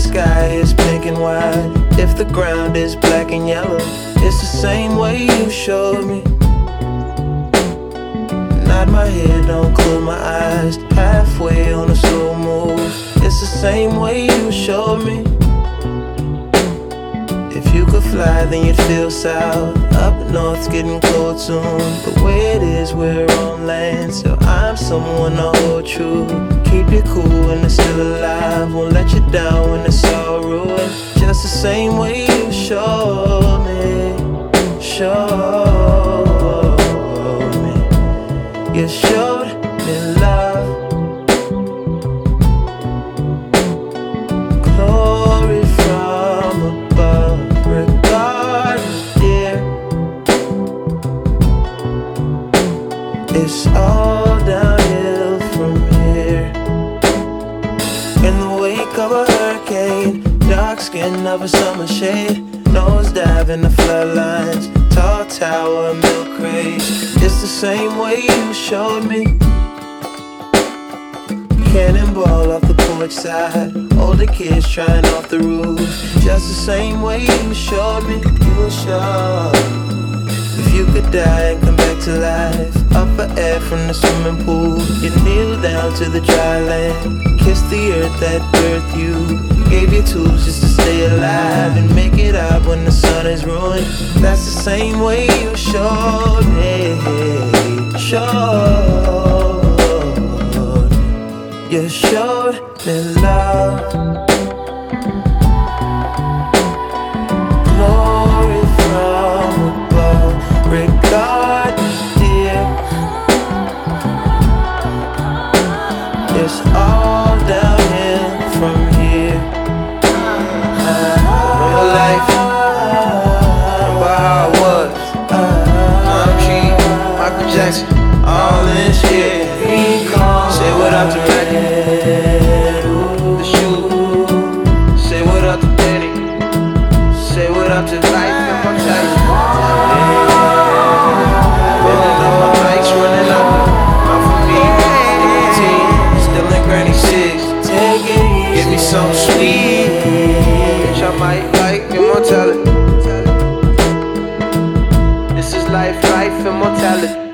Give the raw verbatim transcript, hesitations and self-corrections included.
sky is pink and white, if the ground is black and yellow, it's the same way you showed me. Nod my head, don't close my eyes, halfway on a slow move, it's the same way you showed me. If you could fly, then you'd feel south. Up north's getting cold soon. The way it is, we're on land, so I'm someone to hold true. Keep you cool when it's still alive, won't let you down when it's all ruined. Just the same way you showed me, showed me. You showed me love, glory from above. Regardless, dear, it's all downhill from here. In the wake of a hurricane, dark skin of a summer shade, nosedive in the floodlines, tall tower, milk crate. It's the same way you showed me. Cannonball off the porch side, older kids trying off the roof. Just the same way you showed me. You showed. If you could die and come back to life, up for air from the swimming pool, you kneel down to the dry land, kiss the earth that birthed you, gave you tools just to stay alive and make it out when the sun is ruined. That's the same way you showed me, showed. You showed me love, glory from above. Regardless, dear, it's all downhill from here. Real life, remember how it was. I'm G, Michael Jackson, all in shit. Say what up to Reggie, the shoe. Say what up to Danny. Say what up to life and my child. Filling up my bikes, running up. Not for me, nicotine, still in Granny Six. Give me some sweet, bitch, I might like immortality. This is life, life, immortality.